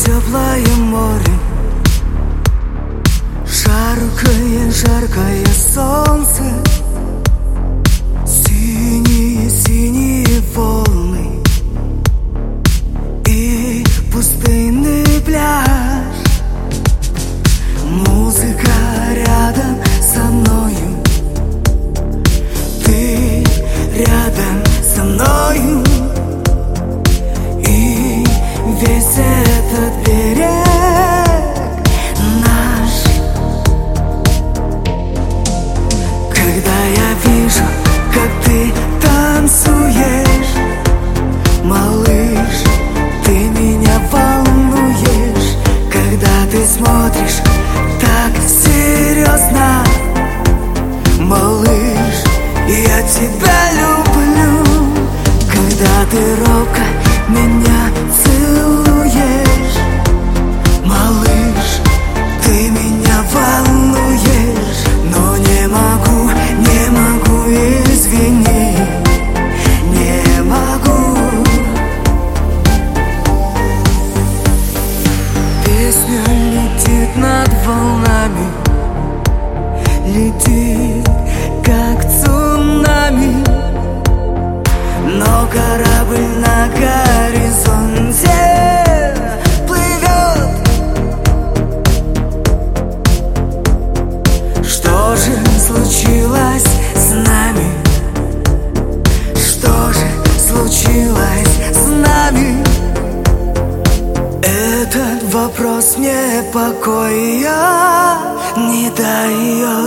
теплое море, жаркое солнце, синие волны и пустынный пляж. Музыка рядом со мною, ты рядом со мною, и весь этот берег наш. Когда я вижу, как ты танцуешь, малыш, ты меня волнуешь. Когда ты смотришь так серьезно, малыш, я тебя люблю. Когда ты робко меня целуешь, малыш, ты меня волнуешь. Но не могу, извини, не могу. Песня летит над волнами, летит как цунами, но корабль на горизонте плывет. Что же случилось с нами? Что же случилось с нами? Этот вопрос мне покоя не дает.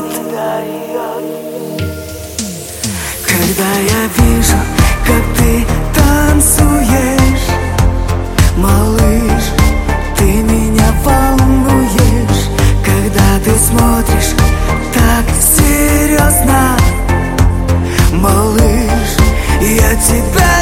Когда я вижу, как ты танцуешь, малыш, ты меня волнуешь. Когда ты смотришь так серьезно, малыш, я тебя